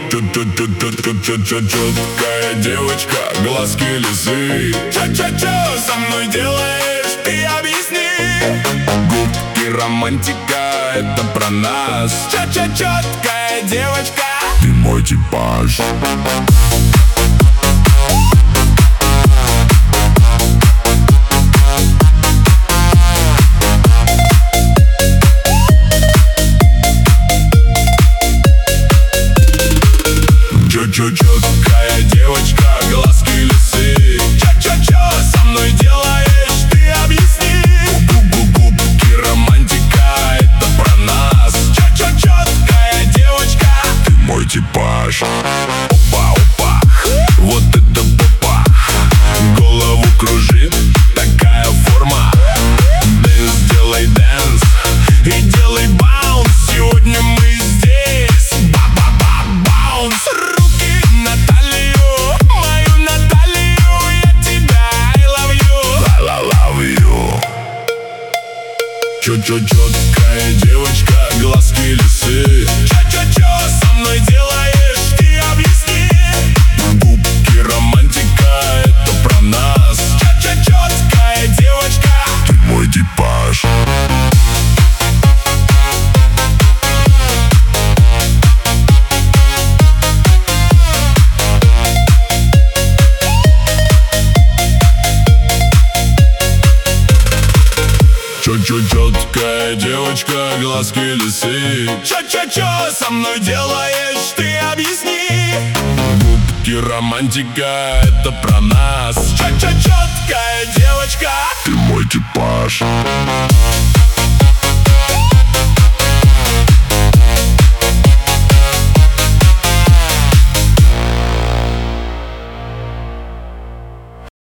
Четкая девочка, глазки лисы. Чё со мной делаешь, ты объясни. Губки романтика, это про нас. Четкая девочка, ты мой типаж. Четкая девочка, глазки лисы. Чё со мной делаешь, ты объясни. Губки романтика, это про нас. Четкая девочка, ты мой типаж. Опа, вот это попа. Голову кружит такая форма. Дэнс, делай дэнс и делай баунс. Сегодня мы здесь. Баунс. Четкая девочка, глазки лисы. Чё со мной делаешь, ты объясни. Губки романтика, это про нас. Четкая девочка, ты мой типаж. Четкая девочка, глазки лисы. Чё со мной делаешь, ты объясни. Губки романтика, это про нас. Четкая девочка, ты мой типаж.